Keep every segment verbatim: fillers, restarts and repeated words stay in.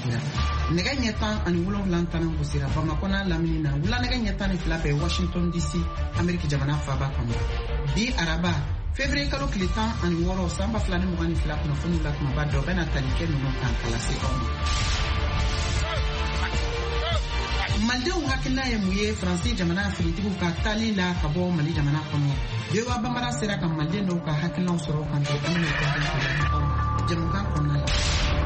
dira nɛgɛ ɲɛ tan ani wolonwula tanan gosira Bamako n'a lamini na wula nɛgɛ ɲɛ tan ni fila bɛ Washington D C Ameriki jamana faaba kɔnɔ bi araba février kalo tile tan ani wɔɔrɔ san ba fila ni mugan ni fila kunnafoniw la kumaba dɔ bɛna tali kɛ ninnu kan ka lase aw ma. Malidenw hakilina ye mun ye Faransi jamana finitigiw ka taali la ka bɔ Mali jamana kɔnɔ. V O A Banbara sera ka Maliden dɔw ka hakilinaw sɔrɔ kan to an bɛ kɛ jamukan kɔnɔna la.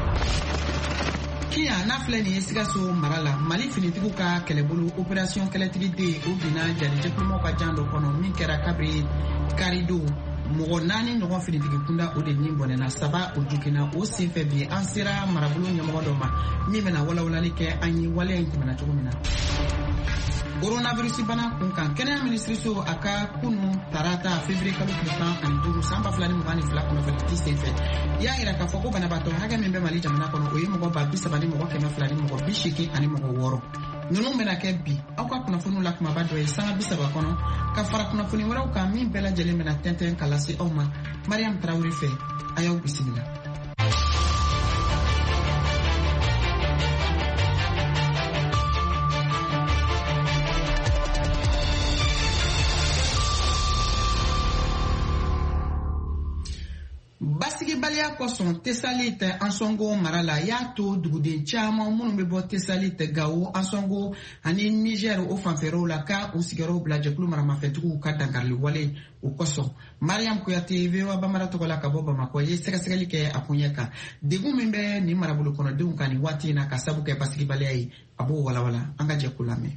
Kiya n'a filɛ nin ye Sikaso mara la Mali finitigiw ka kɛlɛbolo opération kɛlɛtigi den o binna jadijɛkulumaw ka jan dɔ kɔnɔ min kɛra kabiri karido mɔgɔ naani ɲɔgɔn finitigi kunda o de nin bɔnɛna saba o jukina o senfɛ bi an sera marabolo ɲɛmɔgɔ dɔ ma min bɛna walawalali kɛ an ye waleya in tɛmɛna cogo min na. Coronavirus bana kun kan kɛnɛya minisiriso a ka kunu tarata février kalo tile tan ani duuru san ba fila ni mugan ni fila kunnafoni di senfɛ y'a yira k'a fɔ ko banabaatɔ hakɛ min bɛ Mali jamana kɔnɔ o ye mɔgɔ ba bi saba ni mɔgɔ kɛmɛ fila ni mɔgɔ bi seegin ani mɔgɔ wɔɔrɔ. Ninnu bɛna kɛ bi aw ka kunnafoniw la kumaba dɔ ye sanga bi saba kɔnɔ ka fara kunnafoni wɛrɛw kan min bɛɛ lajɛlen bɛna tɛntɛn ka lase aw ma Mariam Tarawele fɛ a y'aw bisimila. Basigibaliya kosɔn Tesalit Ansongo mara la y'a to duguden caman minnu bɛ bɔ Tesalit Gawo Ansongo ani Niger o fanfɛɛrɛw la ka u sigiyɔrɔw bila jɛkulu maramafɛntigiw ka dankarili wale o kosɔn Mariam Kuyate V O A Banbara tɔgɔ la ka bɔ Bamako ye sɛgɛsɛgɛli kɛ a kun ɲɛ kan degun min bɛ nin marabolo kɔnɔdenw kan nin waati in na ka sabu kɛ basigibaliya ye a b'o walawala an ka jɛkulu lamɛn.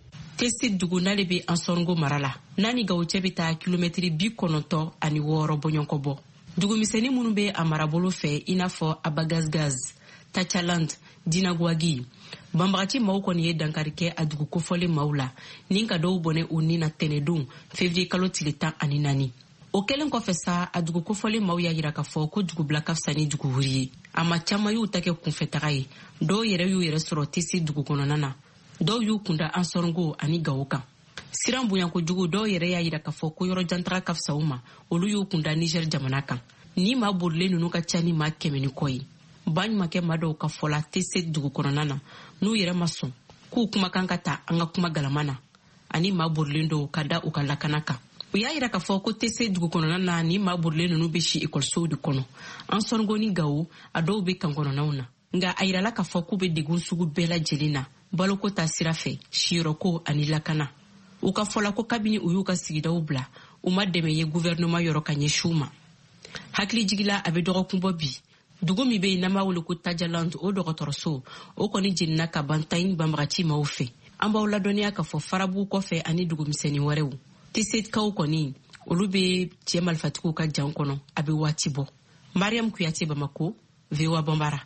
Tesi dugu n'ale bɛ Ansongo mara la n'a ni Gawo cɛ bɛ taa kilomɛtiri bi kɔnɔntɔn ani wɔɔrɔ bɔɲɔgɔnkɔ bɔ. Dugumisɛnnin minnu bɛ a marabolo fɛ i n'a fɔ Abagazgaz, Tachaland, Dinagwagi. Banbagaci maaw kɔni ye dankari kɛ a dugu kofɔlen maaw la ni ka dɔw bɔnɛ u ni na tɛnɛdon février kalo tile tan ani naani. O kɛlen kɔfɛ sa a dugu kofɔlen maaw y'a yira k'a fɔ ko dugubila ka fisa ni dugu wuri ye. A ma caman y'u ta kɛ kunfɛtaga ye. Dɔw yɛrɛ y'u yɛrɛ sɔrɔ Tesi dugu kɔnɔna na. Dɔw y'u kunda Ansongo ani Gawo kan. Siran bonyankojugu dɔw yɛrɛ y'a yira k'a fɔ ko yɔrɔ jantaga ka fisa u ma olu y'u kunda Niger jamana kan ni maa borilen ninnu ka ca ni maa kɛmɛ ni kɔ ye baɲumankɛ maa dɔw ka fɔla Tese dugu kɔnɔna na n'u yɛrɛ ma sɔn k'u kumakan ka ta an ka kuma galama na ani maa borilen dɔw ka da u ka lakana kan u y'a yira k'a fɔ ko Tese dugu kɔnɔna na ni maa borilen ninnu bɛ si ekɔlisow de kɔnɔ Ansongo ni Gawo a dɔw bɛ kan kɔnɔnaw na nka a yirala k'a fɔ k'u bɛ degun sugu bɛɛ lajɛlen na baloko ta sira fɛ siyɔrɔko ani lakana. U ka fɔla ko kabini u y'u ka sigidaw bila u ma dɛmɛ ye gouvernement yɔrɔ ka ɲɛsiw ma. Hakili jigila a bɛ dɔgɔkun bɔ bi dugu min bɛ yen n'an b'a wele ko Tajaland o dɔgɔtɔrɔso o kɔni jenina ka ban Tayin banbagaci maaw fɛ an b'aw ladɔnniya k'a fɔ farabu kɔfɛ ani dugumisɛnnin wɛrɛw Tesetkaw kɔni olu bɛ cɛ malifatigiw ka jan kɔnɔ a bɛ waati bɔ. Mariam Kuyate Bamako V O A Banbara.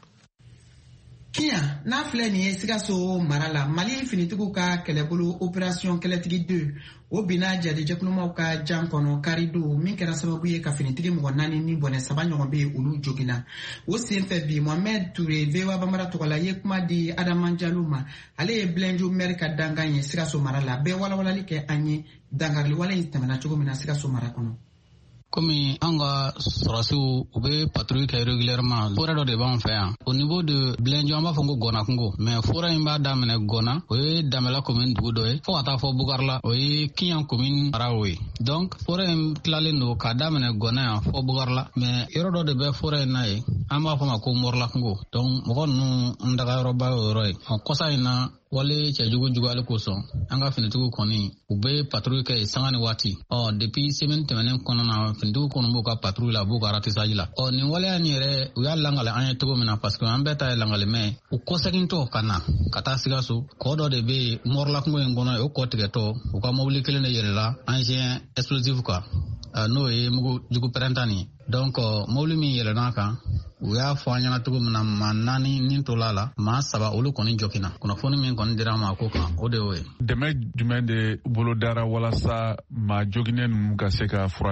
Kiya n'a filɛ nin ye Sikaso mara la Mali finitigiw ka kɛlɛbolo opération kɛlɛtigi deux o binna jadijɛkulumaw ka jan kɔnɔ karido min kɛra sababu ye ka finitigi mɔgɔ naani ni bɔnɛ saba ɲɔgɔn bɛ olu joginna o senfɛ bi Mohamed Touré V O A Banbara tɔgɔ la ye kuma di Adama Jalo ma ale ye Bilenjo maire ka dankan ye Sikaso mara la bɛɛ walawalali kɛ an ye dankarili wale in tɛmɛna cogo min na Sikaso mara kɔnɔ. Comme an ka sɔrɔsiw u bɛ patrouille kɛ régulièrement fora dɔ de b'an fɛ yan au niveau de Bilenjo an b'a fɔ ko Gɔna kungo mais fora in b'a daminɛ Gɔna o ye Damela commune dugu dɔ ye fo ka taa fɔ Bugarla o ye Kiyan commune maraw ye donc fora in tilalen don ka daminɛ Gɔna yan fɔ Bugarla mais yɔrɔ dɔ de bɛ fora in na ye an b'a fɔ ma ko Morla kungo donc mɔgɔ ninnu n dagayɔrɔba y'o yɔrɔ ye kɔsa in na wale cɛjugu juguyali kosɔn an ka finitigiw kɔni u bɛ patrouille kɛ sanga ni waati ɔ depuis semaine tɛmɛnen kɔnɔna na finitigiw kɔni b'u ka patrouille la b'u ka ratissage la ɔ nin waleya nin yɛrɛ u y'a langali an ye cogo min na parce que an bɛɛ ta ye langali mɛ u kɔsegintɔ ka na ka taa Sikaso kɔ dɔ de bɛ yen Morla kungo in kɔnɔ o kɔ tigɛtɔ u ka mobili kelen de yɛlɛla engin explosif kan n'o ye mugu jugu pɛrɛntan nin donc mobili min yɛlɛn'a kan u y'a fɔ an ɲɛna cogo min na maa naani nin tola la maa saba olu kɔni jɔkina kunnafoni min kɔni dira ma ko kan o de y'o ye. Dɛmɛ jumɛn de bolo dara walasa maa joginnen ninnu ka se ka furakɛ?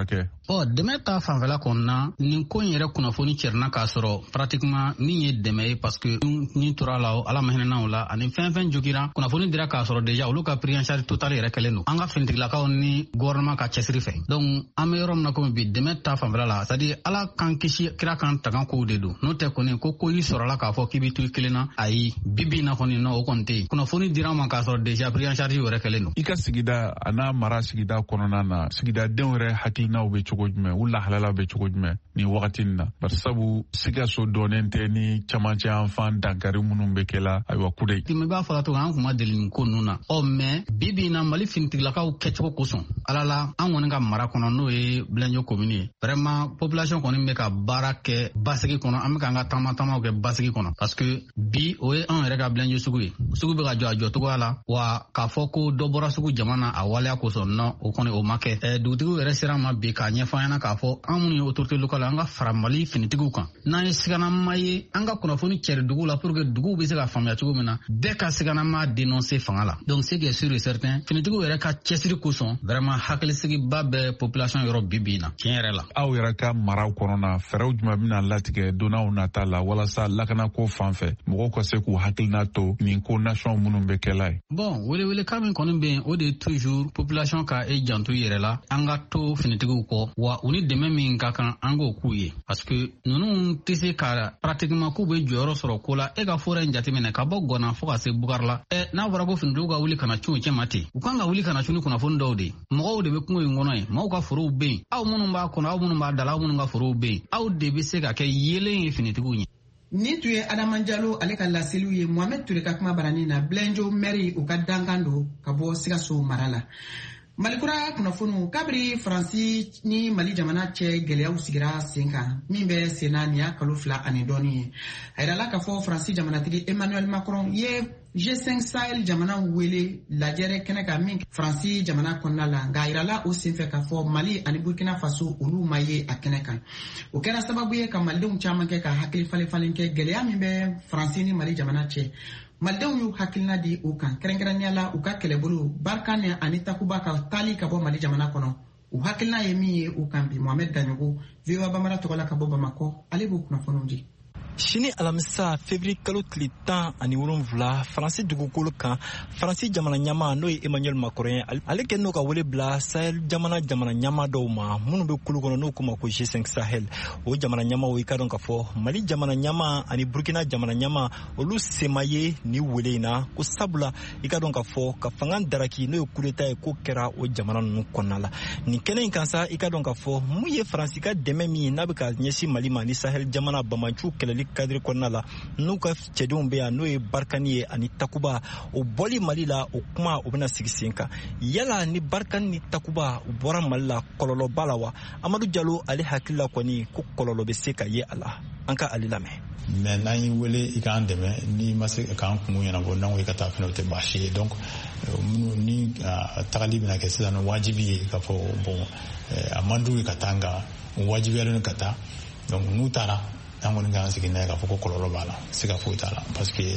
Bon, dɛmɛ ta fanfɛla kɔnɔna nin ko in yɛrɛ kunnafoni cɛrina k'a sɔrɔ pratiquement min ye dɛmɛ ye parce que ni tora la ala ma hinɛna o la ani fɛn fɛn jogira kunnafoni dira k'a sɔrɔ déjà olu ka prise en charge totale yɛrɛ kɛlen don an ka finitigilakaw ni gouvernement ka cɛsiri fɛ. Donc an bɛ yɔrɔ min na komi bi dɛmɛ ta fanfɛla la c'est à dire ala kan kisi kira kan tagan kow de don n'o tɛ kɔni ko ko y'i sɔrɔla k'a fɔ k'i bɛ to i kelen na ayi bibi na kɔni no o kɔni tɛ yen kunnafoni dira ma k'a sɔrɔ déjà prise en charge yɛrɛ kɛlen don. I ka sigida a n'a mara sigida kɔnɔna na sigidadenw yɛrɛ hakilinaw bɛ cogo jumɛn u lahalala bɛ cogo jumɛn nin wagati in na bari sabu Sikaso dɔnnen tɛ ni camancɛ anfan dankari minnu bɛ kɛla ayiwa kude. Timi b'a fɔla to an kun ma deli nin ko ninnu na ɔ mɛ bibi na Mali finitigilakaw kɛcogo kosɔn ala la an kɔni ka mara kɔnɔ n'o ye Bilenjo commune ye vraiment population kɔni bɛ ka baara kɛ basigi kɔnɔ an bɛ k'an ka taama taamaw kɛ basigi kɔnɔ parce que bi o ye an yɛrɛ ka Bilenjo sugu ye sugu bɛ ka jɔ a jɔcogoya la wa k'a fɔ ko dɔ bɔra sugu jama na a waleya kosɔn non o kɔni o ma kɛ ɛ dugutigiw yɛrɛ sera ma bi k'a ɲɛfɔ an ɲɛna k'a fɔ an minnu ye autorité locale an ka fara Mali finitigiw kan n'an ye siganama ye an ka kunnafoni cɛri dugu la pour que duguw bɛ se ka faamuya cogo min na bɛɛ ka siganama dénoncer fanga la donc c'est que sûr et certain finitigiw yɛrɛ ka cɛsiri kosɔn vraiment hakilisigiba bɛ population yɔrɔ bi bi na tiɲɛ yɛrɛ la. Aw yɛrɛ ka maraw kɔnɔna fɛɛrɛw jumɛn bɛna latigɛ donnaw nata la walasa lakanako fan fɛ mɔgɔw ka se k'u hakilina to nin ko nation minnu bɛ kɛla ye. Bon welewele kan min kɔni bɛ yen o de ye toujours population ka e janto yɛrɛ la an ka to finitigiw kɔ wa u ni dɛmɛ min ka kan an k'o k'u ye parce que ninnu tɛ se ka pratiquement k'u bɛ jɔyɔrɔ sɔrɔ ko la e ka forêt in jateminɛ ka bɔ Gɔna fo ka se Bukari la ɛ n'a fɔra ko finitigiw ka wuli kana cun cɛ ma ten u kan ka wuli kana cun ni kunnafoni dɔw de mɔgɔw de bɛ kungo in kɔnɔ ye mɔgɔw ka forow bɛ yen aw minnu b'a kɔnɔ aw minnu b'a da la aw minnu ka forow bɛ yen aw de bɛ se ka kɛ yeelen ye finitigiw ɲɛ. Nin tun ye Adama Jalo ale ka laseliw ye Mohamed Ture ka kuma baranin na Bilenjo maire u ka dankan don ka bɔ Sikaso mara la. Malikura kunnafoniw kabiri Faransi ni Mali jamana cɛ gɛlɛyaw sigira sen kan min bɛ senna nin y'a kalo fila ani dɔɔni ye a yirala k'a fɔ Faransi jamanatigi Emmanuel Macron ye G cinq Sahel jamana wele lajɛrɛ kɛnɛ kan min Faransi jamana kɔnɔna la nka a yirala o senfɛ k'a fɔ Mali ani Burkina Faso olu ma ye a kɛnɛ kan o kɛra sababu ye ka malidenw caman kɛ ka hakili falen falen kɛ gɛlɛya min bɛ Faransi ni Mali jamana cɛ malidenw y'u hakilina di o kan kɛrɛnkɛrɛnnenya la u ka kɛlɛbolo Barkhane ani Takuba ka taali ka bɔ Mali jamana kɔnɔ u hakilina ye min ye o kan bi Mohamed Danyogo V O A Bamara tɔgɔ la ka bɔ Bamakɔ ale b'o kunnafoniw di. Sini alamisa février kalo tile tan ani wolonwula Faransi dugukolo kan Faransi jamana ɲama n'o ye Emmanuel Macron ye ale kɛ n'o ka wele bila Sahel jamana jamana ɲama dɔw ma minnu bɛ kulu kɔnɔ n'o kuma ko G cinq Sahel o jamana ɲama o i ka dɔn k'a fɔ Mali jamana ɲama ani Burkina jamana ɲama olu sema ye ni wele in na ko sabula i ka dɔn k'a fɔ ka fanga daraki n'o ye coup d'état ye ko kɛra o jamana ninnu kɔnɔna la nin kɛnɛ in kan sa i ka dɔn k'a fɔ mun ye Faransi ka dɛmɛ min n'a bɛ ka ɲɛsin Mali ma ni Sahel jamana Bamachu kɛlɛli cadre kɔnɔna la n'u ka cɛdenw bɛ yan n'o ye Barkhane ye ani Takuba o bɔli Mali la o kuma o bɛna sigi sen kan yala ni Barkhane ni Takuba u bɔra Mali la kɔlɔlɔba la wa Amadu Jalo ale hakilila kɔni ko kɔlɔlɔ bɛ se ka ye a la an ka ale lamɛn. Mais n'an y'i wele i k'an dɛmɛ n'i ma se k'an kungo ɲɛnabɔ n'an ko i ka taa fɛnɛ o tɛ baasi ye donc minnu ni tagali bɛna kɛ sisan wajibi ye k'a fɔ bon a man d'u ye ka taa nka wajibiyalen ka taa donc n'u taara an kɔni k'an sigi n'a ye k'a fɔ ko kɔlɔlɔ b'a la se ka foyi t'a la parce que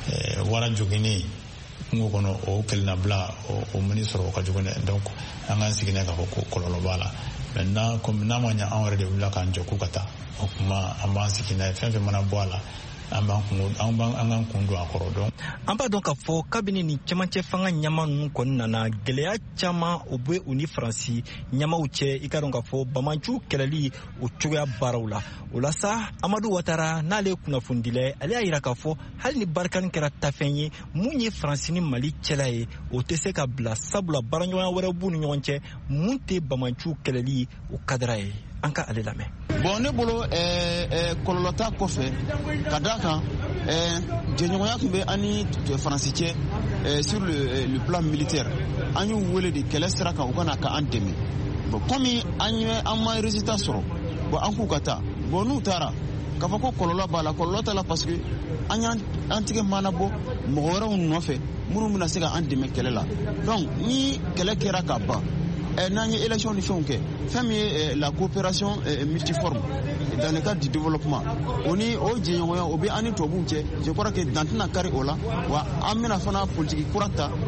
wara joginnen kungo kɔnɔ o kɛlɛnabila o mini sɔrɔ o ka jugu dɛ donc an k'an sigi n'a ye k'a fɔ ko kɔlɔlɔ b'a la maintenant comme n'a ma ɲɛ an yɛrɛ de wulila k'an jɔ k'u ka taa o kuma an b'an sigi n'a ye fɛn fɛn mana bɔ a la an b'an kun don a kɔrɔ dɔn. An b'a dɔn k'a fɔ kabini ni cɛmancɛ fanga ɲama ninnu kɔni nana gɛlɛya caman o bɛ u ni Faransi ɲamaw cɛ i ka dɔn k'a fɔ Bamachu kɛlɛli o cogoya baaraw la o la sa Amadu Watara n'ale ye kunnafonidila ye ale y'a jira k'a fɔ hali ni Barkhane kɛra tafɛn ye mun ye Faransi ni Mali cɛla ye o tɛ se ka bila sabula baaraɲɔgɔnya wɛrɛ b'u ni ɲɔgɔn cɛ mun tɛ Bamachu kɛlɛli o kadira ye an ka ale lamɛn. Bon ne bolo kɔlɔlɔ ta kɔfɛ ka d'a kan jɛɲɔgɔnya tun bɛ an ni Faransi cɛ sur le plan militaire an y'u wele de kɛlɛ sira kan u kana ka an dɛmɛ bon komi an ye an ma résultat sɔrɔ bon an k'u ka taa bon n'u taara k'a fɔ ko kɔlɔlɔ b'a la kɔlɔlɔ t'a la parce que an y'an an tigɛ mana bɔ mɔgɔ wɛrɛw nɔfɛ minnu bɛna se ka an dɛmɛ kɛlɛ la donc ni kɛlɛ kɛra ka ban n'an ye élection ni fɛnw kɛ fɛn min ye la coopération multiforme dans le cadre du développement o ni o jɛɲɔgɔnya o bɛ an ni tubabuw cɛ je crois que dan tɛna kari o la wa an bɛna fana politique kura ta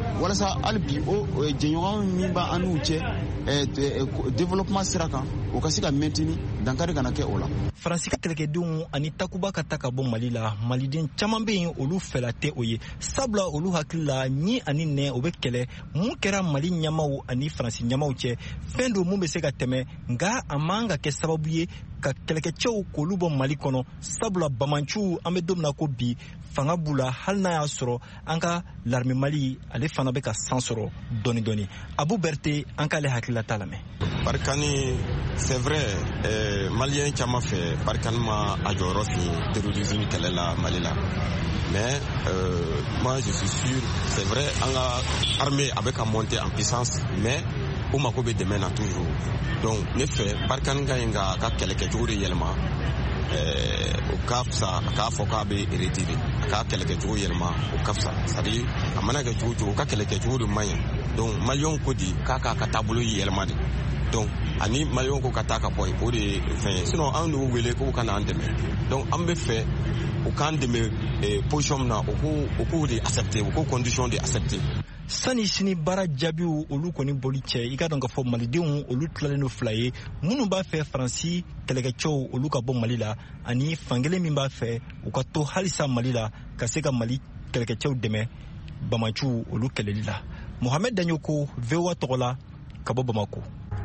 walasa albi o jɛɲɔgɔn min b'a an n'u cɛ développement sira kan o ka se ka maintenir dankari kana kɛ o la. Faransi ka kɛlɛkɛdenw ani takuba ka ta ka bɔ Mali la, maliden caman bɛ yen olu fɛla tɛ o ye, sabula olu hakili la ɲi ani nɛ o bɛ kɛlɛ mun kɛra Mali ɲɛmaw ani Faransi ɲɛmaw cɛ, fɛn don mun bɛ se ka tɛmɛ, nka a man ka kɛ sababu ye ka kɛlɛkɛcɛw k'olu bɔ Mali kɔnɔ, sabula Bamanchu an bɛ don min na ko bi fanga b'u la hali n'a y'a sɔrɔ an ka l'armée Mali ale fana bɛ ka san sɔrɔ dɔɔni dɔɔni. Abu Berté an k'ale hakilila ta lamɛn. Barikani c'est vrai euh, Malien caman fɛ Barikani ma a jɔyɔrɔ fin terrorisme kɛlɛ la Mali la, mais euh, moi je suis sûr c'est vrai an ka armée a bɛ ka monter en puissance, mais o mako bɛ dɛmɛ na toujours. Donc ne fɛ Barikani ka ɲi ka ka kɛlɛkɛcogo de yɛlɛma, o ka fisa a k'a fɔ k'a bɛ retire, a ka kɛlɛkɛcogo yɛlɛma o ka fisa, c'est à dire a mana kɛ cogo cogo o ka kɛlɛkɛcogo de man ɲi. Donc Malien ko di k'a k'a ka taabolo yɛlɛma de, donc ani Malien ko ka taa ka bɔ yen o de fɛn, sinon an n'u wele k'u ka n'an dɛmɛ. Donc an bɛ fɛ u k'an dɛmɛ position min na o k'o de accepter, o k'o condition de accepter. Sani sini baara jaabiw olu kɔni boli cɛ, i ka dɔn k'a fɔ malidenw olu tilalen don fila ye, minnu b'a fɛ Faransi kɛlɛkɛcɛw olu ka bɔ Mali la, ani fankelen min b'a fɛ u ka to halisa Mali la ka se ka Mali kɛlɛkɛcɛw dɛmɛ Bamanchu olu kɛlɛli la. Mohamed Danyoko, V O A tɔgɔ la, ka bɔ Bamako.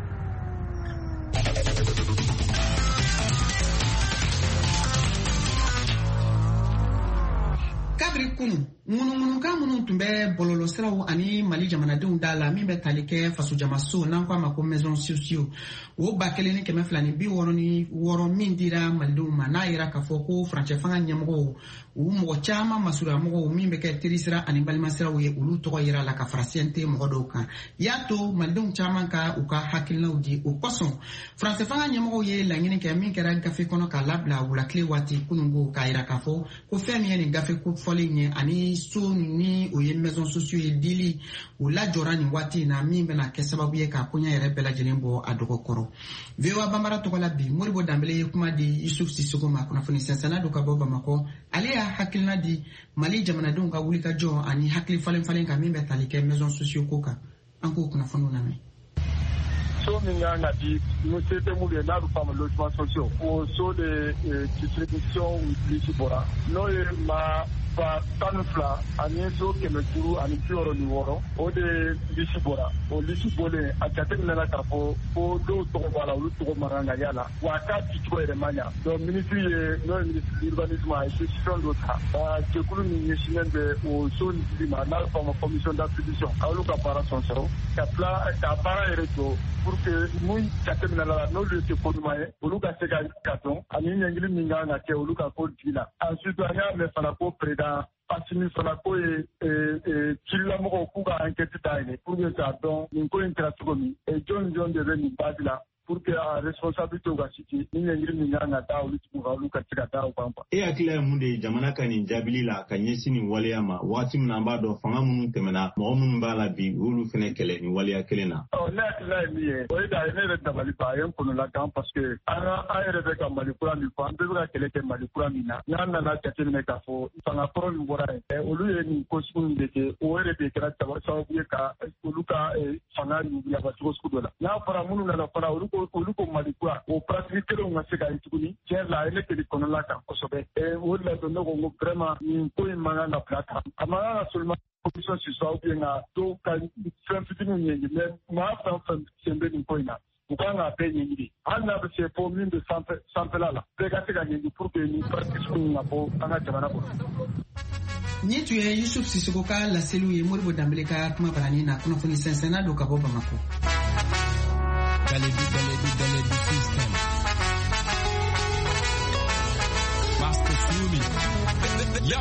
Kabiri kunu ŋunuŋunukan minnu tun bɛ bɔlɔlɔsiraw ani Mali jamanadenw da la min bɛ tali kɛ fasojamaso n'an k'a ma ko maison sociaux o ba kelen ni kɛmɛ fila ni bi wɔɔrɔ ni wɔɔrɔ min dira malidenw ma, n'a yira k'a fɔ ko furancɛ fanga ɲɛmɔgɔw u mɔgɔ caman masuruya mɔgɔw min bɛ kɛ terisira ani balimasiraw ye olu tɔgɔ yira la ka fara C N T mɔgɔ dɔw kan. Y'a to malidenw caman ka u ka hakilinaw di o kosɔn furancɛ fanga ɲɛmɔgɔw ye laɲini kɛ min kɛra gafe kɔnɔ k'a labila wulakile waati kunungo k'a yira k'a fɔ ko fɛn min ye nin gafe fɔlen ye ani so ni o ye maison sociaux ye dili o lajɔra nin waati in na min bɛna kɛ sababu ye ka koɲa yɛrɛ bɛɛ lajɛlen bɔ a dɔgɔ kɔrɔ. V O A Banbara tɔgɔ la bi Moribo Danbele ye kuma di Yusuf Sisoko ma, kunnafoni sɛnsɛnna do ka bɔ Bamakɔ. Ale y'a hakilina di Mali jamanadenw ka wulikajɔ ani hakili falen falen kan min bɛ tali kɛ maison sociaux ko kan. An k'o kunnafoniw lamɛn. So min kan ka di ni se tɛ mun ye n'a bɛ f'a ma logement sociaux, o so de distribution lisi bɔra n'o ye ma ba tan fila ani so kɛmɛ duuru ani bi wɔɔrɔ ni wɔɔrɔ o de lisi bɔra. O lisi bɔlen a jateminɛna k'a fɔ ko dɔw tɔgɔ b'a la olu tɔgɔ ma kan ka y'a la wa a k'a dicogo yɛrɛ ma ɲa. Donc ministre ye n'o ye ministre de l'urbanisme a ye décision dɔ ta, jɛkulu min ɲɛsinnen bɛ o so dili ma n'a bɛ f'a ma commission d'attribution a y'olu ka baara sɔn sɔrɔ ka tila ka baara yɛrɛ jɔ pour que mun jateminɛna la n'olu ye ko ɲuman ye olu ka se ka dɔn ani ɲɛngili min kan ka kɛ olu ka ko digi la. Ensuite an y'a mɛn fana ko président Assimi fana ko ye cilamɔgɔw k'u ka enquête dayɛlɛ pour que k'a dɔn nin ko in kɛra cogo min jɔn jɔn de bɛ nin base la pour que a responsabilité ka sigi ni ɲɛngiri min kan ka da olu tigiw kan olu ka se ka da o kan. E hakili ye mun de ye jamana ka nin jaabili la ka ɲɛsin nin waleya ma waati min na an b'a dɔn fanga minnu tɛmɛna mɔgɔ minnu b'a la bi olu fana kɛlɛ nin waleya kelen na. Ne hakilina ye min ye o ye da ye ne yɛrɛ dabali ba a ye n kɔnɔla kan parce que an yɛrɛ bɛ ka Mali kura min fɔ an bɛɛ bɛ ka kɛlɛ kɛ Mali kura min na n'an nana jateminɛ k'a fɔ fanga kɔrɔ min bɔra yen olu ye nin ko sugu min de kɛ o yɛrɛ de kɛra sababu ye ka olu ka fanga yaba cogo sugu dɔ la. N'a fɔra minnu nana fana olu ko olu ko Mali kura o pratique kelenw ka se ka ye tuguni tiɲɛ la a ye ne kɛli kɔnɔla kan kosɛbɛ. O de la ne ko n ko vraiment nin ko in man kan ka bila tan a man kan ka seulement commission sur ou bien nka dɔw ka fɛn fitininw ɲɛɲini mais maa fɛn fɛn sen bɛ nin ko in na u kan k'a bɛɛ ɲɛɲini hali n'a bɛ se fo min bɛ sanfɛla la bɛɛ ka se ka ɲɛɲini pour que nin pratique sugu ka bɔ an ka jamana kɔnɔ. Ni tun ye Yusuf Sisoko ka laseliw ye Moribo Danbele ka kuma barani na kunnafoni sɛnsɛnna do ka bɔ Bamako. Dalebi dalebi dalebi system. Master Sumi. Yo.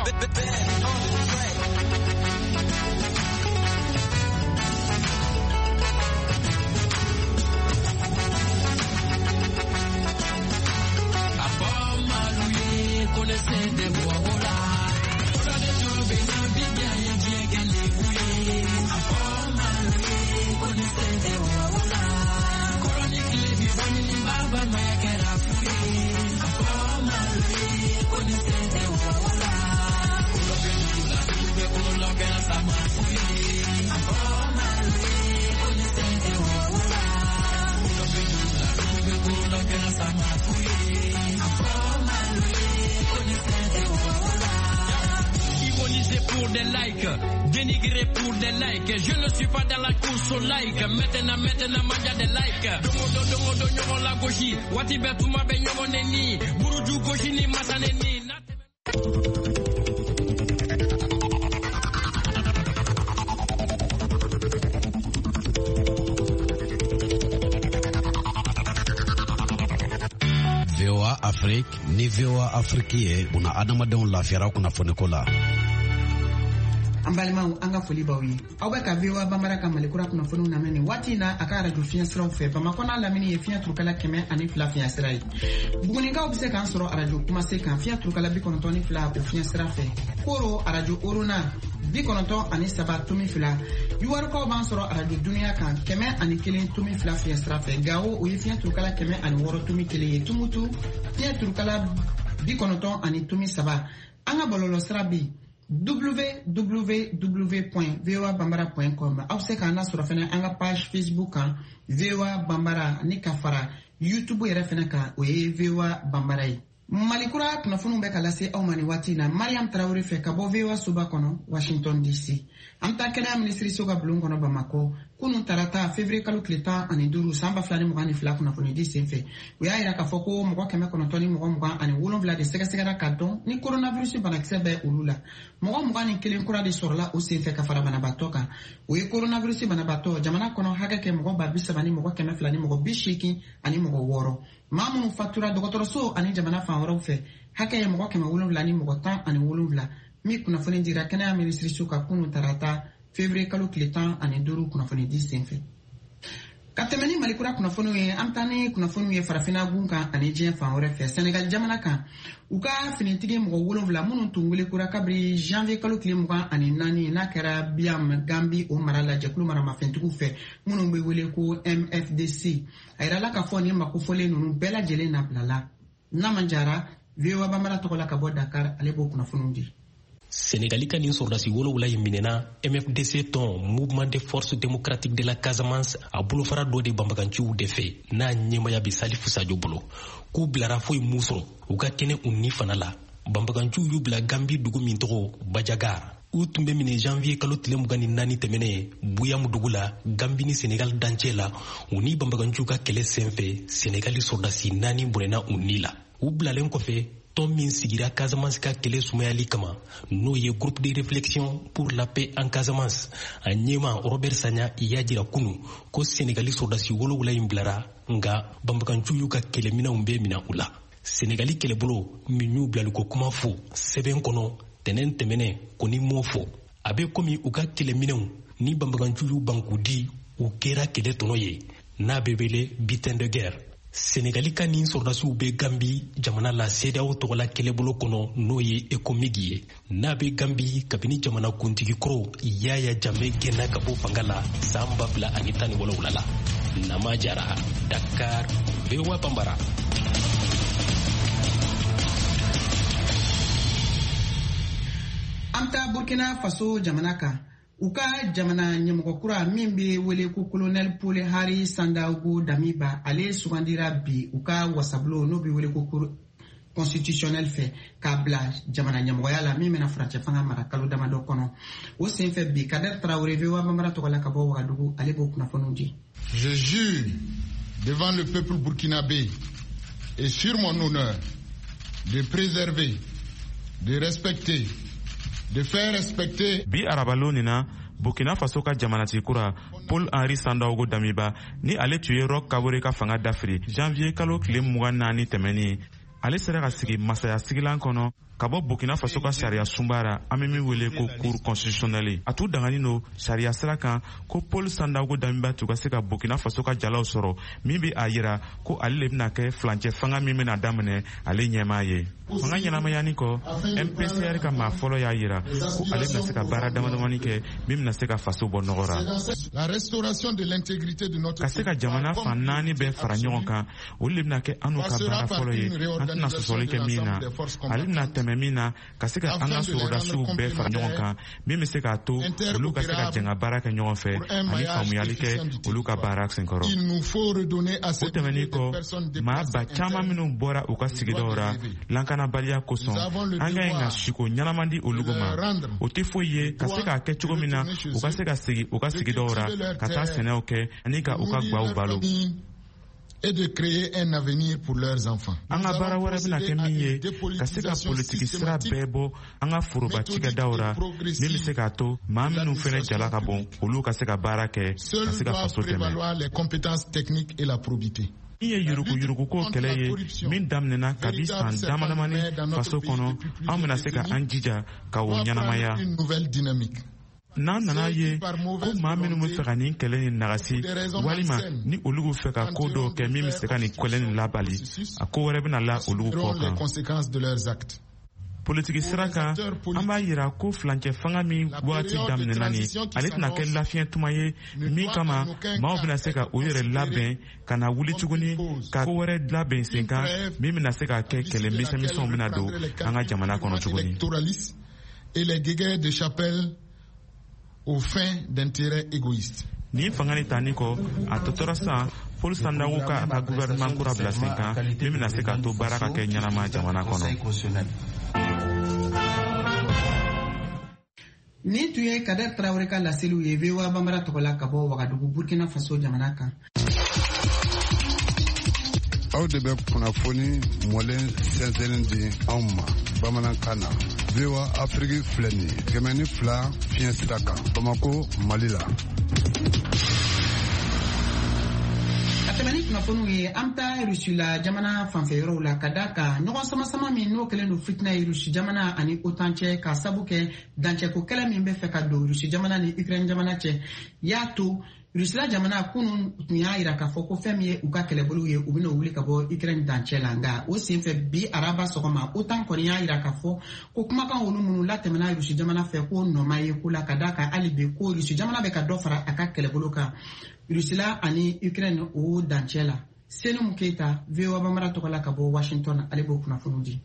pour des likes, dénigré pour des likes. Je ne suis pas dans la course au like. Maintenant, maintenant, maja des likes. Domodo, domodo, nyomo la goshi. Wati betuma be nyomo neni. Buruju goshi ni masaneni. V O A Afrique ni V O A Afrique ye una adamadenw lafiyara kunnafoniko la. An balimaw an ka foli b'aw ye aw bɛ ka V O A Banbara ka malikura kunnafoniw lamɛn waati na a ka radio fiɲɛ siraw fɛ Bamakɔ n'a lamini ye fiɲɛ turukala kɛmɛ ani fila fiɲɛ sira ye Bugunikaw bɛ se k'an sɔrɔ radio Kumase kan fiɲɛ turukala bi kɔnɔntɔn ni fila o fiɲɛ sira fɛ Koro radio Orona bi kɔnɔntɔn ani saba tomi fila Yuwarukaw b'an sɔrɔ radio Dunuya kan kɛmɛ ani kelen tomi fila fiɲɛ sira fɛ Gawo o ye fiɲɛ turukala kɛmɛ ani wɔɔrɔ tomi kelen ye Tumutu fiɲɛ turukala bi kɔnɔntɔn ani tomi saba an ka bɔlɔlɔ sira bi w w w point v o a banbara point com aw se k'an lasɔrɔ fɛnɛ an ka page Facebook kan V O A Banbara ni ka fara YouTube yɛrɛ fɛnɛ kan o ye V O A Banbara ye Malikura kunnafoniw bɛ ka lase aw ma ni waati na Mariam Traoré fɛ ka bɔ V O A soba kɔnɔ Washington D C an ta kɛnɛya minisiriso ka bulon kɔnɔ Bamakɔ kunun tarata février kalo tile tan ani duuru san ba fila ni mugan ni fila kunnafoni di senfɛ u y'a yira k'a fɔ ko mɔgɔ kɛmɛ kɔnɔntɔn ni mɔgɔ mugan ani wolonwula de sɛgɛsɛgɛra ka dɔn ni coronavirus banakisɛ bɛ olu la mɔgɔ mugan ni kelen kura de sɔrɔla o senfɛ ka fara banabaatɔ kan o ye coronavirus banabaatɔ jamana kɔnɔ hakɛ kɛ mɔgɔ ba bi saba ni mɔgɔ kɛmɛ fila ni mɔgɔ bi seegin ani mɔgɔ wɔɔrɔ maa minnu fatura dɔgɔtɔrɔso ani jamana fan wɛrɛw fɛ hakɛ ye mɔgɔ kɛmɛ wolonwula ni mɔgɔ tan ani wolonwula min kunnafoni dira kɛnɛya minisiriso ka kunun tarata février kalo tile tan ani duuru kunnafoni di senfɛ ka tɛmɛ ni malikura kunnafoniw ye an taa ni kunnafoniw ye farafinna gun kan ani diɲɛ fan wɛrɛ fɛ Senegal jamana kan u ka finitigi mɔgɔ wolonwula minnu tun welekura kabiri janvier kalo tile mugan ani naani n'a kɛra Biam Gambi o mara la jɛkulu maramafɛntigiw fɛ minnu bɛ wele ko M F D C a yirala k'a fɔ nin makofɔlen ninnu bɛɛ lajɛlen nabilala n'a man jara V O A Banbara tɔgɔ la ka bɔ Dakar ale b'o kunnafoniw di Sénégali ka nin sɔrɔdasi wolowula ye minɛna M F D C tɔn Mouvement des Forces Démocratiques de la Casamance a bolofara dɔ de banbaganciw de fɛ n'a ɲɛmaya bi Salifu Sadio bolo k'u bilara foyi m'u sɔrɔ u ka kɛnɛ u ni fana la banbaganciw y'u bila Gambi dugu min tɔgɔ Bajagar u tun bɛ minɛ janvier kalo tile mugan ni naani tɛmɛnen Buyamu dugu la Gambi ni Sénégal dancɛ la u ni banbaganciw ka kɛlɛ senfɛ Sénégali sɔrɔdasi naani bɔnɛna u ni la u bilalen kɔfɛ tɔn min sigira Casamance ka kɛlɛ sumayali kama n'o ye groupe de réflexion pour la paix en Casamance a ɲɛma Robert Sagna y'a jira kunu ko Sénégali sɔrɔdasi wolowula in bilara nga banbaganciw y'u ka kɛlɛminɛnw bɛɛ mina u la Sénégali kɛlɛbolo min y'u bilaliko kuma fo sɛbɛn kɔnɔ tɛnɛn tɛmɛnɛ ko ni m'o fɔ a bɛ komi u ka kɛlɛminɛnw ni banbaganciw y'u ban k'u di u kɛra kɛlɛ tɔnɔ ye n'a bɛ wele butin de guerre Sénégali ka nin sɔrɔdasiw bɛ Gambi jamana la C D A O tɔgɔla kɛlɛbolo kɔnɔ n'o ye ECOMIG ye n'a bɛ Gambi kabini jamana kuntigi kɔrɔ Yaya Jammeh gɛnna ka bɔ fanga la san ba fila ani tan ni wolonwula la Nama Jara Dakar V O A Banbara. An ta Burkina Faso jamana kan u ka jamana ɲɛmɔgɔ kura min bɛ wele ko colonel Paul Henri Sandaogo Damiba ale sugandira bi u ka wasabulon n'o bɛ wele ko cour constitutionnel fɛ k'a bila jamana ɲɛmɔgɔya la min bɛna furancɛ fanga mara kalo damadɔ kɔnɔ o senfɛ bi Kader Traoré V O A Banbara tɔgɔ la ka bɔ Wagadugu ale b'o kunnafoniw di. Je jure devant le peuple burkinabé et sur mon honneur de préserver, de respecter, de faire respecter. Bi arabaloni na Burkina Faso ka jamanatigi kura Paul Henri Sandaogo Damiba ni ale tun ye Roch Kabore ka fanga dafiri janvier kalo tile mugan naani tɛmɛni ale sera ka sigi masaya sigilan kɔnɔ ka bɔ Burkina Faso ka sariya sunbara an bɛ min wele ko cour constitutionnelle a t'u dangani no sariya sira kan ko Paul Sandaogo Damiba tun ka se ka Burkina Faso ka jalaw sɔrɔ min bɛ a yira ko ale de bɛna kɛ flancɛ fanga min bɛna daminɛ ale ɲɛmaa ye fanga ɲɛnamayani kɔ M P C R ka maa fɔlɔ y'a yira ko ale bɛna se ka baara damadamani kɛ min bɛna se ka faso bɔ nɔgɔ la ka se ka jamana fan naani bɛɛ fara ɲɔgɔn kan olu de bɛna kɛ an n'u ka baara fɔlɔ ye an tɛna sɔsɔli kɛ min na ale bɛna tɛmɛ tɛmɛ min na ka se ka an ka sorodasiw bɛɛ fara ɲɔgɔn kan min bɛ se k'a to olu ka se ka jɛn ka baara kɛ ɲɔgɔn fɛ ani faamuyali kɛ olu ka baara senkɔrɔ. o tɛmɛnin kɔ maa ba caman minnu bɔra u ka sigidaw ra lankanabaliya kosɔn an ka ɲi ka siko ɲɛnaman di olu ma. o tɛ foyi ye ka se k'a kɛ cogo min na u ka se ka sigi u ka sigidaw ra ka taa sɛnɛw kɛ ani ka u ka gwaw balo. Et de créer un avenir pour leurs enfants. An ka baara wɛrɛ bɛna kɛ min ye ka se ka politiki sira bɛɛ bɔ an ka foroba cikɛdaw ra min bɛ se k'a to maa minnu fɛnɛ jala ka bon olu ka se ka baara kɛ ka se ka faso dɛmɛ. Les compétences techniques et la probité. Min ye yurugu-yuruguko kɛlɛ ye min daminɛna kabi san damadamani faso kɔnɔ an bɛna se ka an jija ka o ɲɛnamaya. N'an nana ye ko maa minnu bɛ fɛ ka nin kɛlɛ nin nagasi walima ni olu bɛ fɛ ka ko dɔw kɛ min bɛ se ka nin kɛlɛ nin labali a ko wɛrɛ bɛna la olu kɔ kan. Politiki sira kan an b'a yira ko fulancɛ fanga min waati daminɛna nin ale tɛna kɛ lafiɲɛ tuma ye min kama maaw bɛna se ka o yɛrɛ labɛn ka na wuli tuguni ka ko wɛrɛ labɛn sen kan min bɛna se ka kɛ kɛlɛ misɛnmisɛnw bɛna don an ka jamana kɔnɔ tuguni. Au fin d'intérêt égoïste. Ni fanga ni tani kɔ a tɔtɔra sisan Paul Sandago ka ka gouvernement kura bila sen kan min bɛna se ka to baara ka kɛ ɲɛnama jamana kɔnɔ. Ni tun ye Kader Traoré ka laseliw ye V O A Banbara tɔgɔ la ka bɔ Wagadugu Burkina Faso jamana kan. Aw de bɛ kunnafoni mɔlen sɛnsɛnlen di anw ma bamanankan na. V O A Afrique filɛ nin ye kɛmɛ ni fila fiɲɛ sira kan Bamako Mali la. A tɛmɛ ni kunnafoniw ye an bɛ taa Rusi la jamana fanfɛ yɔrɔw la ka d'a kan ɲɔgɔn samasama min n'o kɛlen don fitina ye Rusi jamana ani OTAN cɛ ka sabu kɛ dancɛko kɛlɛ min bɛ fɛ ka don Rusi jamana ni Ukraine jamana cɛ y'a to Rusila jamana kunun tun y'a yira k'a fɔ ko fɛn min ye u ka kɛlɛbolow ye u bɛna wuli ka bɔ Ukraine dancɛ la nka o senfɛ bi araba sɔgɔma OTAN kɔni y'a yira k'a fɔ ko kumakan olu minnu latɛmɛna Rusi jamana fɛ ko nɔma ye ko la ka d'a kan hali bi ko Rusi jamana bɛ ka dɔ fara a ka kɛlɛbolo kan Rusila ani Ukraine o dancɛ la. Senou Keita V O A Banbara tɔgɔ la ka bɔ Washington ale b'o kunnafoni di.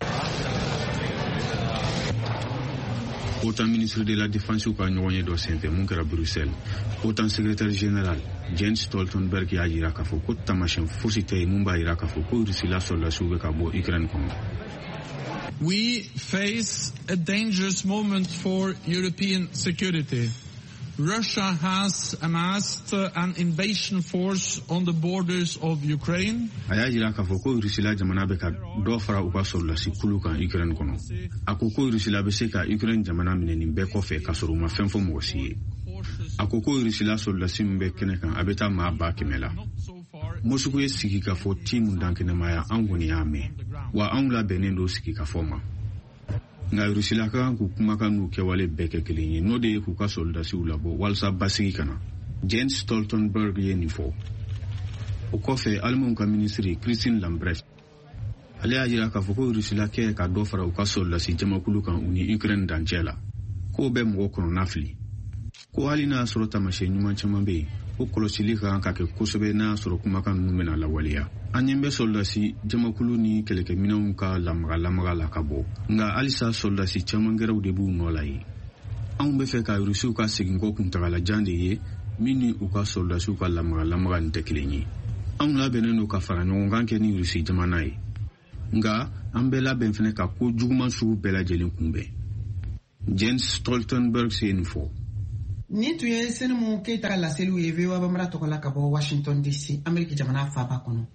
OTAN ministre de la Défense ka ɲɔgɔn ye dɔ senfɛ mun kɛra Bruxelles. OTAN secrétaire général Jens Stoltenberg y'a yira k'a fɔ ko tamasiyɛn fosi tɛ yen mun b'a yira k'a fɔ ko Rusila soldasiw bɛ ka bɔ Ukraine kɔnɔ. We face a dangerous moment for European security. Russia has amassed an invasion force on the borders of Ukraine. A y'a yira k'a fɔ ko Rusila jamana bɛ ka dɔ fara u ka soldasi kulu kan Ukraine kɔnɔ. A ko ko Rusila bɛ se ka Ukraine jamana minɛ nin bɛɛ kɔfɛ k'a sɔrɔ u ma fɛn fɔ mɔgɔ si ye. A ko ko Rusila soldasi min bɛ kɛnɛ kan a bɛ taa maa ba kɛmɛ la. Mosuku ye sigi ka fɔ tiimu dankɛnɛmaya an kɔni y'a mɛn wa anw labɛnnen don sigi ka fɔ ma. Nka Rusila ka kan k'u kumakan n'u kɛwale bɛɛ kɛ kelen ye n'o de ye k'u ka soldasiw labɔ walasa basigi kana. Jens Stoltenberg ye nin fɔ. O kɔfɛ Alimanw ka ministre Christine Lambrecht ale y'a yira k'a fɔ ko Rusila kɛ ka dɔ fara u ka soldasi jamakulu kan u ni Ukraine dancɛ la k'o bɛ mɔgɔ kɔnɔna fili. Ko hali n'a sɔrɔ taamasiyɛn ɲuman caman bɛ yen ko kɔlɔsili ka kan ka kɛ kosɛbɛ n'a sɔrɔ kumakan ninnu bɛna lawaleya. An ɲɛ bɛ soldasi jamakulu ni kɛlɛkɛminɛnw ka lamaga lamaga la ka bɔ nka halisa soldasi caman gɛrɛw de b'u nɔ la ye. Anw bɛ fɛ ka Rusiw ka seginkɔ kuntagalajan de ye min ni u ka soldasiw ka lamaga lamaga nin tɛ kelen ye. Anw labɛnnen don ka fara ɲɔgɔn kan kɛ ni Rusi jamana ye nka an bɛ labɛn fɛnɛ ka ko juguman sugu bɛɛ lajɛlen kunbɛn. Jens Stoltenberg se nin fɔ. Ni tun ye Senou Keita ka laseliw ye V O A Banbara tɔgɔ la ka bɔ Washington D C Ameriki jamana faaba kɔnɔ.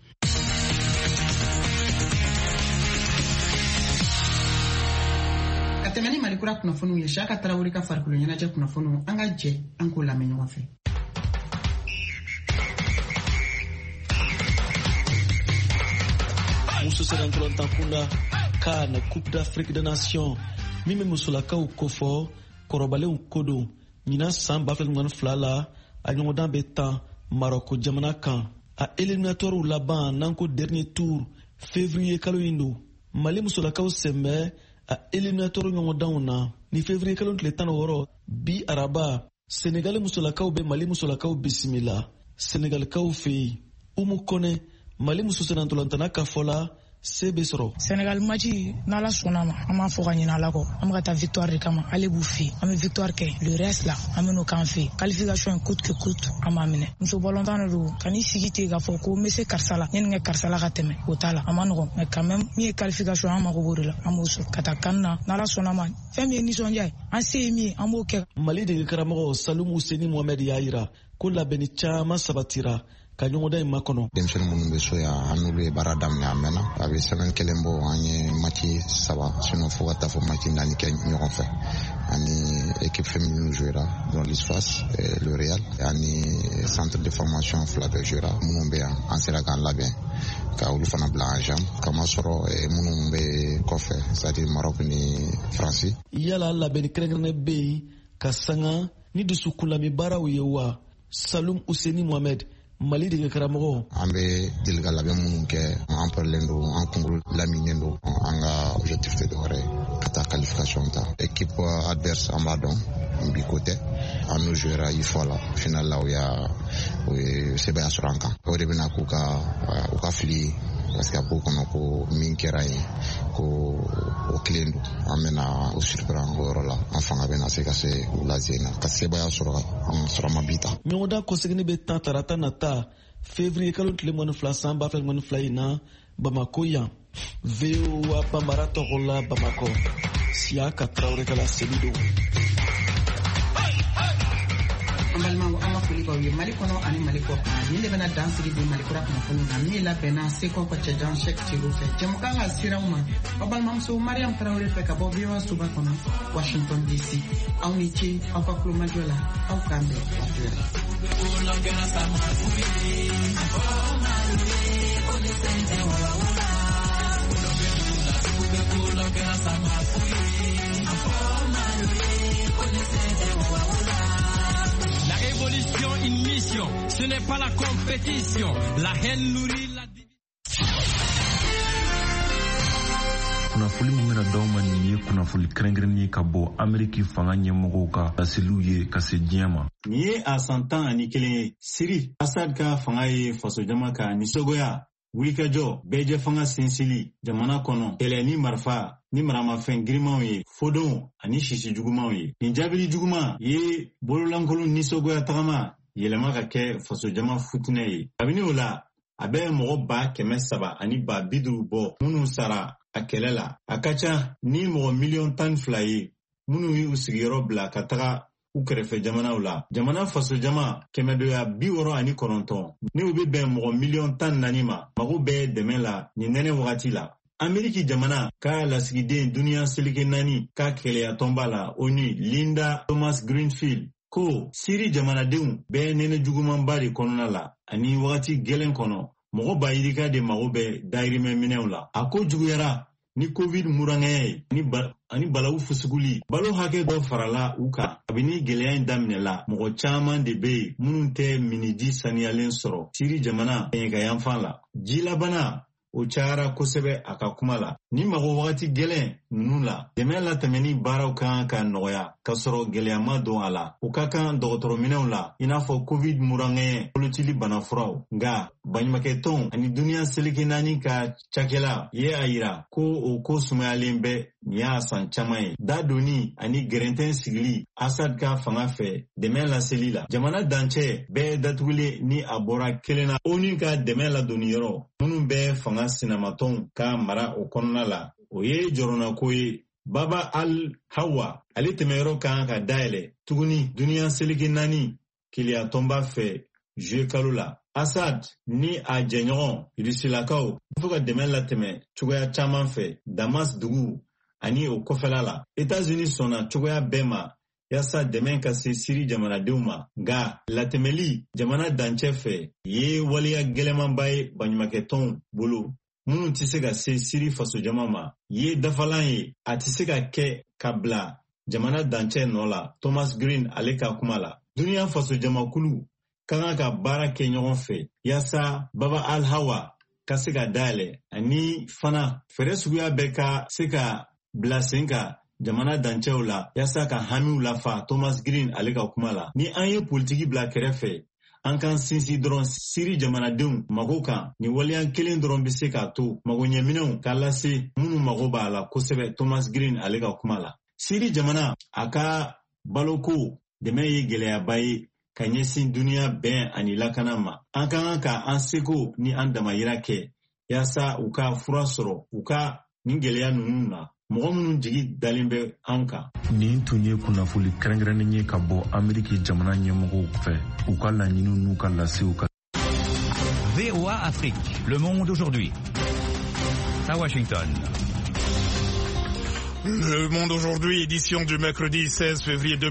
Ka tɛmɛ ni Malikura kunnafoniw ye Saka Tarawele ka farikolo ɲɛnajɛ kunnafoniw an ka jɛ an k'o lamɛn ɲɔgɔn fɛ. Muso sera ntolantan kunda ka na Coupe d'Afrique des Nations min bɛ musolakaw kofɔ kɔrɔbalenw ko don ɲinan san ba fila ni fila la a ɲɔgɔndan bɛ tan Maroko jamana kan a éliminatoires laban n'an ko dernier tour février kalo in don Mali musolakaw sɛnbɛ a éliminatoire ɲɔgɔndanw na ni février kalo tile tan ni wɔɔrɔ bi araba Sénégal musolakaw bɛ Mali musolakaw bisimila Sénégalikaw fɛ yen Umu Kone Mali muso sera ntolantana ka fɔ la se bɛ sɔrɔ. Senegal match n'ala sɔnna ma an b'a fɔ ka ɲinɛ ala kɔ an bɛ ka taa victoire de kama ale b'u fɛ an bɛ victoire kɛ le reste la an bɛ n'o k'an fɛ qualification coûte que coûte an b'a minɛ muso bɔlɔntan de don kan'i sigi ten k'a fɔ ko n bɛ se karisa la yanni n ka karisa la ka tɛmɛ o t'a la a ma nɔgɔn mais quand même min ye qualification an mago b'o de la an b'o sɔrɔ ka taa kan na n'ala sɔnna ma fɛn min ye nisɔndiya ye an se ye min ye an b'o kɛ. Mali dege karamɔgɔ Salum Useni Mohamed y'a jira ko labɛnni caman sabatira ka ɲɔgɔndan in makɔnɔ. Denmisɛnnin minnu bɛ so yan an n'olu ye baara daminɛ a mɛnna a bɛ sɛbɛn kelen bɔ an ye mati saba sinon fo ka taa fɔ mati naani kɛ ɲɔgɔn fɛ ani équipe féminine jouera dans l'espace le Real ani centre de formation fila bɛ jouera minnu bɛ yan an sera k'an labɛn ka olu fana bila en jambe kama sɔrɔ minnu bɛ kɔfɛ c'est à dire Maroc ni France. Yala labɛnni kɛrɛnkɛrɛnnen bɛ yen ka sanga ni dusukunlami baaraw ye wa? Salum Useni Mohamed Mali dege karamɔgɔ an bɛ deli ka labɛn minnu kɛ an parilen don an kunkolo laminen don an ka objectif tɛ dɔwɛrɛ ka taa qualification ta équipe adverse an b'a dɔn bi ko tɛ an n'u jouera i fɔ la final la o y'a o ye sɛbɛn sɔrɔ an kan o de bɛna k'u ka u ka fili parce que a b'o kɔnɔ ko min kɛra yen ko o kelen don an bɛna o surprendre o yɔrɔ la an fanga bɛna se ka se u lajɛ na ka sebaya sɔrɔ an sɔrɔ ma bi ta. Ɲɔgɔndan kɔsegin bɛ tan tarata nata février kalo tile mɔni fila san ba fila mɔni fila in na Bamako yan V O A Bambara tɔgɔ la Bamako Siaka Traoré kala seli don. An balimaw an ka foli b'aw ye Mali kɔnɔ ani Mali kɔ kan nin de bɛna dan sigi bi Mali kura kunnafoni na min labɛnna Seko Cɛjan Sɛk Siro fɛ jɛmukan ka siraw ma aw balimamuso Mariam Traoré fɛ ka bɔ V O A soba kɔnɔ Washington D C aw ni ce aw ka kulomajɔ la aw k'an bɛn waati wɛrɛ. La révolution, une mission, ce n'est pas la compétition. La haine nourrit la kunnafoni min bɛna d'aw ma nin ye kunnafoni kɛrɛnkɛrɛnnen ye ka bɔ Ameriki fanga ɲɛmɔgɔw ka laseliw ye ka se diɲɛ ma. Nin ye a san tan ani kelen ye Siri Asad ka fanga ye fasojama ka nisɔngoya wulikajɔ bɛɛjɛ fanga sinsinli jamana kɔnɔ kɛlɛ ni marifa ni maramafɛn girimanw ye fodon ani sisi jugumanw ye. Nin jaabili juguman ye bololankolon nisɔngoya tagama yɛlɛma ka kɛ fasojama futinɛ ye. Kabini o la a bɛ mɔgɔ ba kɛmɛ saba ani ba bi duuru bɔ minnu sara a kɛlɛ la. A ka ca ni mɔgɔ miliyɔn tan fila ye minnu y'u sigiyɔrɔ bila ka taga u kɛrɛfɛ jamanaw la. Jamana fasojama kɛmɛdoya bi wɔɔrɔ ani kɔnɔntɔn ni u bɛ bɛn mɔgɔ miliyɔn tan naani ma mago bɛ dɛmɛ la nin nɛnɛ wagati la. Ameriki jamana ka lasigiden duniya seleke naani ka kɛlɛyatɔnba la ONU Linda Thomas Greenfield ko Siri jamanadenw bɛɛ nɛnɛ jugumanba de kɔnɔna la ani wagati gɛlɛn kɔnɔ mɔgɔ ba yirika de mago bɛ dayirimɛ minɛw la. A ko juguyara ni covid murankɛya ye ni ba ani balawu fusuguli balo hakɛ dɔ farala u kan. Kabini gɛlɛya in daminɛla mɔgɔ caman de bɛ yen minnu tɛ miniji saniyalen sɔrɔ Siri jamana kɛɲɛkayanfan la. Jilabana o cayara kosɛbɛ a ka kuma la. Ni mago wagati gɛlɛn ninnu la dɛmɛ latɛmɛni baaraw kan ka nɔgɔya ka sɔrɔ gɛlɛya ma don a la. O ka kan dɔgɔtɔrɔminɛw la i n'a fɔ covid murankɛya bolocili banafuraw. Nka baɲumankɛtɔn ani duniya seleke naani ka cakɛla ye a yira ko o ko sumayalen bɛ nin y'a san caman ye. Da doni ani gɛrɛntɛn sigili Asad ka fanga fɛ dɛmɛ laseli la. Jamana dancɛ bɛɛ datugulen ni a bɔra kelen na. ONU ka dɛmɛ ladonni yɔrɔ minnu bɛ fanga sinamatɔnw ka mara o kɔnɔna la o ye jɔrɔnako ye. Baba al-Hawa ale tɛmɛyɔrɔ kan ka dayɛlɛ tuguni duniya seleke naani keleyatɔnba fɛ juye kalo la. Asad ni a jɛɲɔgɔn Rusilakaw fo ka dɛmɛ latɛmɛ cogoya caman fɛ Damas dugu ani o kɔfɛla la. Etats-Unis sɔnna cogoya bɛɛ ma yasa dɛmɛ ka se Siri jamanadenw ma. Nga latɛmɛli jamana dancɛ fɛ ye waleya gɛlɛmanba ye baɲumankɛtɔnw bolo minnu tɛ se ka se Siri fasojama ma. Ye dafalan ye a tɛ se ka kɛ ka bila jamana dancɛ nɔ la. Thomas Green ale ka kuma la. Duniya fasojamakulu ka kan ka baara kɛ ɲɔgɔn fɛ yasa Baba al-Hawa ka se ka dayɛlɛ ani fana fɛrɛ suguya bɛɛ ka se ka bila sen ka jamana dancɛw la yasa ka hamiw lafa. Thomas Green ale ka kuma la. Ni an ye politiki bila kɛrɛfɛ an k'an sinsin dɔrɔn siri jamanadenw mago kan nin waleya kelen dɔrɔn be se k'a to magoɲɛminɛw k'a lase minnu mago b'a la kosɛbɛ. Thomas Green ale ka kuma la. Siri jamana a ka baloko dɛmɛ ye gwɛlɛyaba ye ka ɲɛsin duniya bɛn ani lakana ma. An ka kan ka an seko ni an damayira kɛ yaasa u ka fura sɔrɔ u ka nin gwɛlɛya ninnu na. Mɔgɔ minnu jigi dalen bɛ an kan. Nin tun ye kunnafoli kɛrɛnkɛrɛnnen ye ka bɔ Ameriki jamana ɲɛmɔgɔw fɛ u ka laɲiniw n'u ka lasew ka. V O A Afrique, le monde aujourd'hui. À Washington. Le monde aujourd'hui, édition du mercredi seize février deux mille